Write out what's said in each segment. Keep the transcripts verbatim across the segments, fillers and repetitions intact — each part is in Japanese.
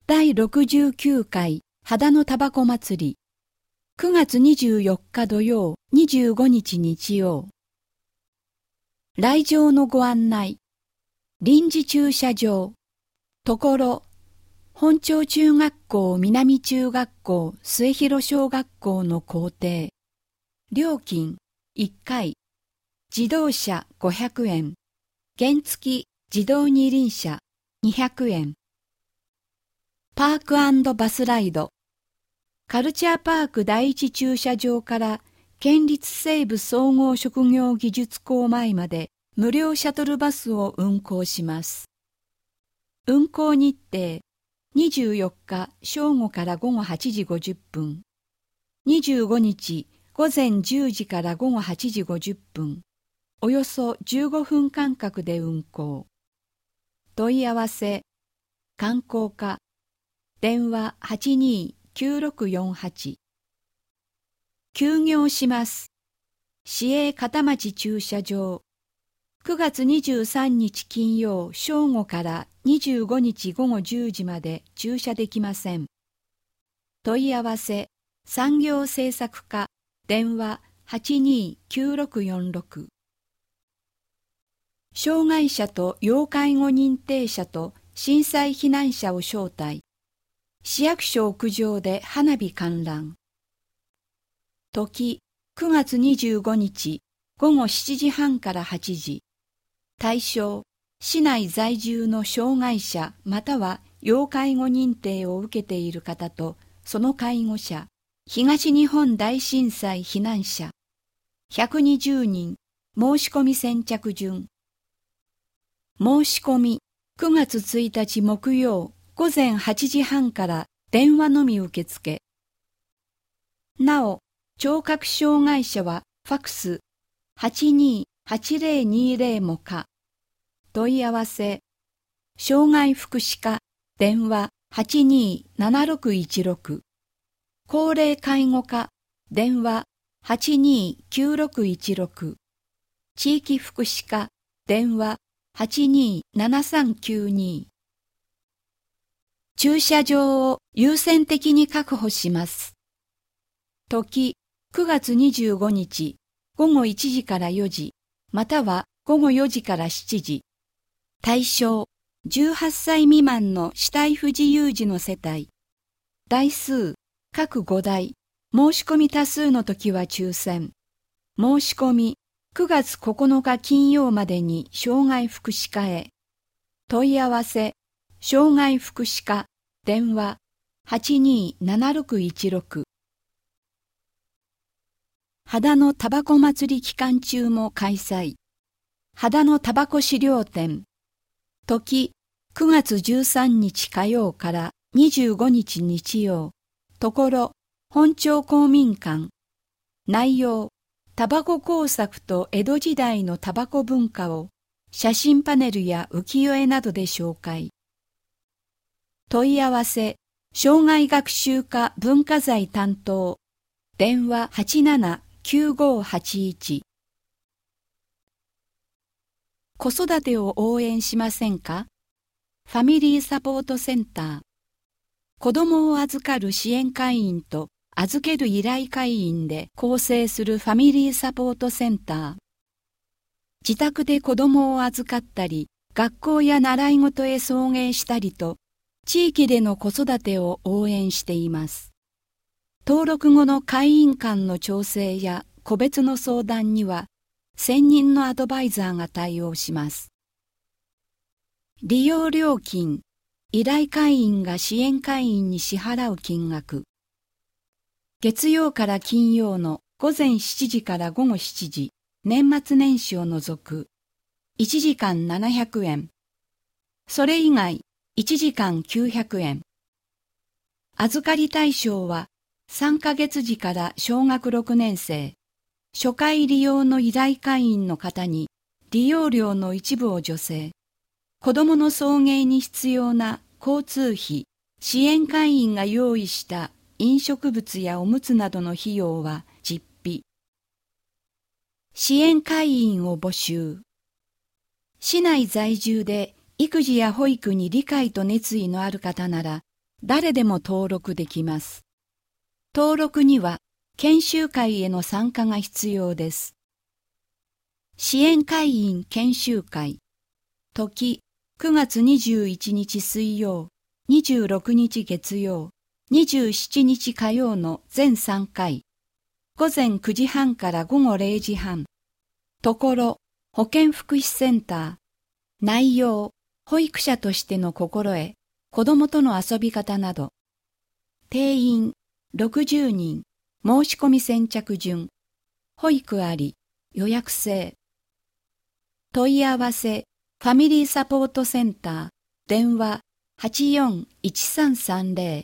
だいろくじゅうきゅうかい秦野タバコ祭りくがつにじゅうよっか土曜、にじゅうごにち日曜。来場のご案内。臨時駐車場。ところ、本町中学校、南中学校、末広小学校の校庭。料金いっかい。自動車ごひゃくえん。原付自動二輪車にひゃくえん。パーク&バスライド。カルチャーパーク第一駐車場から県立西部総合職業技術校前まで無料シャトルバスを運行します。運行日程にじゅうよっか正午からごごはちじごじゅっぷん、にじゅうごにち午前じゅうじからごごはちじごじゅっぷん、およそじゅうごふん間隔で運行。問い合わせ、観光課、電話 はちにーきゅうろくよんはち。休業します。市営片町駐車場。くがつにじゅうさんにち金曜正午からにじゅうごにちごごじゅうじまで駐車できません。問い合わせ、産業政策課、電話 はちにーきゅうろくよんろく。障害者と要介護認定者と震災避難者を招待。市役所屋上で花火観覧。時、くがつにじゅうごにちごごしちじはんからはちじ。対象、市内在住の障害者または要介護認定を受けている方とその介護者、東日本大震災避難者。ひゃくにじゅうにん、申し込み先着順。申し込み、くがつついたち木曜、ごぜんはちじはんから電話のみ受付。なお、聴覚障害者はファクス はちにーはちぜろにぜろ も可。問い合わせ、障害福祉課、電話 はちにーななろくいちろく。高齢介護課、電話 はちにーきゅうろくいちろく。地域福祉課、電話 はちにーななさんきゅうに。駐車場を優先的に確保します。時、くがつにじゅうごにちごごいちじからよじ、またはごごよじからしちじ。対象、じゅうはっさい未満の肢体不自由児の世帯。台数、各ごだい。申し込み多数の時は抽選。申し込み、くがつここのか金曜までに障害福祉課へ。問い合わせ、障害福祉課、電話 はちにーななろくいちろく。秦野タバコ祭り期間中も開催。秦野タバコ資料展。時、くがつじゅうさんにち火曜からにじゅうごにち日曜。ところ、本町公民館。内容、タバコ工作と江戸時代のタバコ文化を写真パネルや浮世絵などで紹介。問い合わせ、障害学習課文化財担当。電話 はちななきゅうごはちいち。子育てを応援しませんか？ファミリーサポートセンター。子供を預かる支援会員と預ける依頼会員で構成するファミリーサポートセンター。自宅で子供を預かったり、学校や習い事へ送迎したりと、地域での子育てを応援しています。登録後の会員間の調整や個別の相談には、専任のアドバイザーが対応します。利用料金、依頼会員が支援会員に支払う金額。月曜から金曜のごぜんしちじからごごしちじ、年末年始を除く、いちじかんななひゃくえん。それ以外、いちじかんきゅうひゃくえん。預かり対象はさんかげつじから小学ろくねんせい、初回利用の依頼会員の方に利用料の一部を助成。子どもの送迎に必要な交通費、支援会員が用意した飲食物やおむつなどの費用は実費。支援会員を募集。市内在住で育児や保育に理解と熱意のある方なら、 誰でも登録できます。登録には研修会への参加が必要です。支援会員研修会、時くがつにじゅういちにち水曜、にじゅうろくにち月曜、にじゅうしちにち火曜の全さんかい、ごぜんくじはんからごごれいじはん、ところ保健福祉センター、内容、保育者としての心得、子供との遊び方など、定員ろくじゅうにん、申し込み先着順、保育あり、予約制。問い合わせ、ファミリーサポートセンター、電話はちよんいちさんさんぜろ。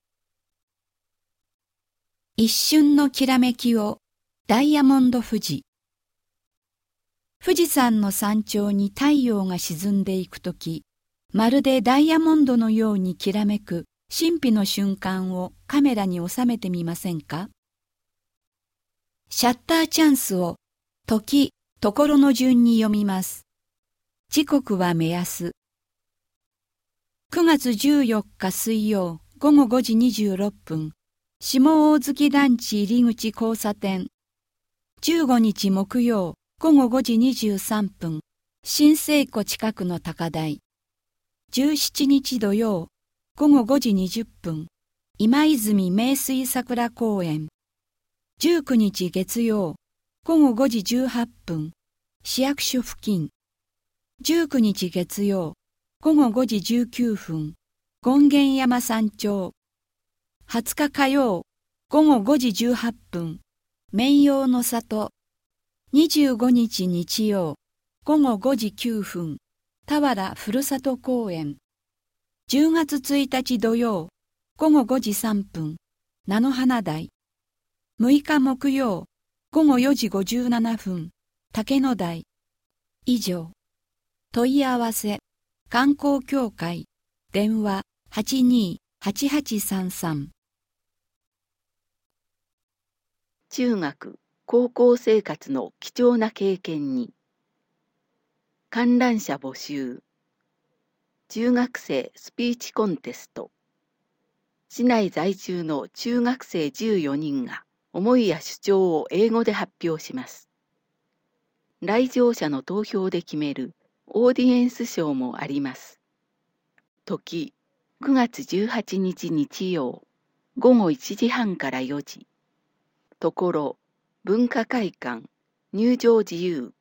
一瞬のきらめきを、ダイヤモンド富士。富士山の山頂に太陽が沈んでいくとき、まるでダイヤモンドのようにきらめく神秘の瞬間をカメラに収めてみませんか？シャッターチャンスを時、ところの順に読みます。時刻は目安。くがつじゅうよっか水曜ごごごじにじゅうろっぷん、下大月団地入口交差点。じゅうごにち木曜ごごごじにじゅうさんぷん、新生湖近くの高台。じゅうしちにち土曜ごごごじにじゅっぷん、今泉名水桜公園。じゅうくにち月曜ごごごじじゅうはっぷん、市役所付近。じゅうくにち月曜ごごごじじゅうきゅうふん、権現山山頂。はつか火曜ごごごじじゅうはっぷん、綿陽の里。にじゅうごにち日曜ごごごじきゅうふん、田原ふるさと公園。じゅうがつついたち土曜ごごごじさんぷん、菜の花台。むいか木曜ごごよじごじゅうななふん、竹野台。以上。問い合わせ、観光協会、電話はちにーはちはちさんさん。 中学、高校生活の貴重な経験に。観覧車募集。中学生スピーチコンテスト。市内在住の中学生じゅうよにんが思いや主張を英語で発表します。来場者の投票で決めるオーディエンス賞もあります。時、くがつじゅうはちにち日曜、ごごいちじはんからよじ。ところ、文化会館、入場自由。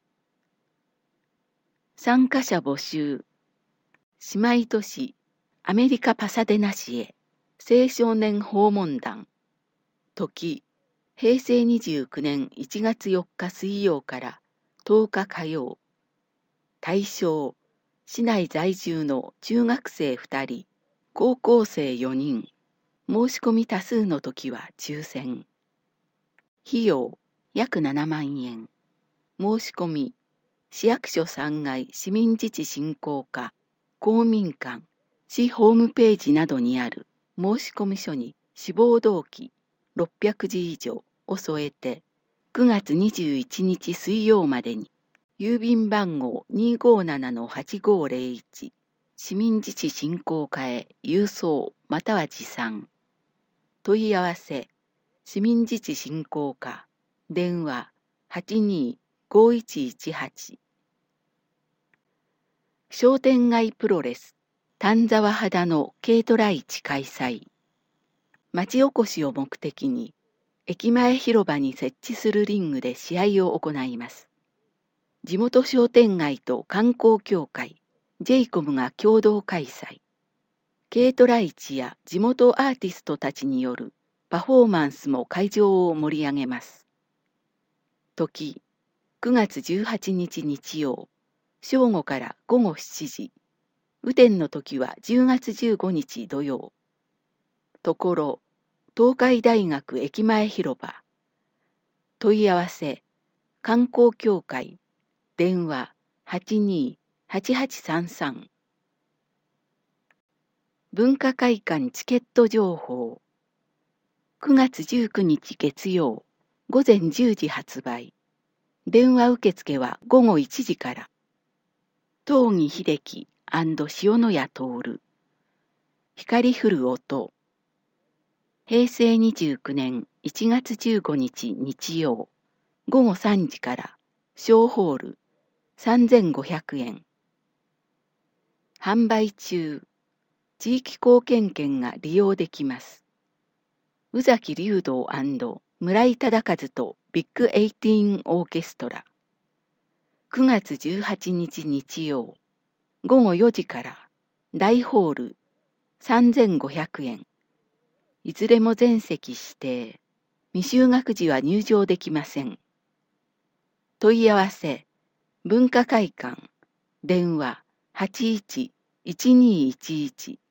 参加者募集。姉妹都市、アメリカ・パサデナ市へ、青少年訪問団。時、へいせいにじゅうきゅうねんいちがつよっか水曜からとおか火曜。対象、市内在住の中学生ふたり、高校生よにん。申し込み多数の時は抽選。費用、約ななまんえん。申し込み、市役所さんがい市民自治振興課、公民館、市ホームページなどにある申込書に志望動機ろっぴゃくじ以上を添えて、くがつにじゅういちにち水曜までに、郵便番号 にーごーななのはちごーぜろいち、市民自治振興課へ郵送または持参。問い合わせ、市民自治振興課、電話はちにーごいちいちはち。商店街プロレス、丹沢肌の軽トラ市開催。町おこしを目的に、駅前広場に設置するリングで試合を行います。地元商店街と観光協会、ジェイコムが共同開催。軽トラ市や地元アーティストたちによるパフォーマンスも会場を盛り上げます。時、くがつじゅうはちにち日曜、正午からごごしちじ。雨天の時はじゅうがつじゅうごにち土曜。ところ、東海大学駅前広場。問い合わせ、観光協会、電話はちにーはちはちさんさん。文化会館チケット情報。くがつじゅうくにち月曜、ごぜんじゅうじ発売。電話受付はごごいちじから。東儀秀樹塩谷徹。 光降る音。へいせいにじゅうきゅうねんいちがつじゅうごにち日曜、ごごさんじから小ホールさんぜんごひゃくえん。販売中。地域貢献券が利用できます。宇崎竜道&村井忠和とビッグエイティーンオーケストラ。くがつじゅうはちにち日曜、ごごよじから大ホールさんぜんごひゃくえん。いずれも全席指定。未就学時は入場できません。問い合わせ、文化会館、電話はちいちいちにいいちいち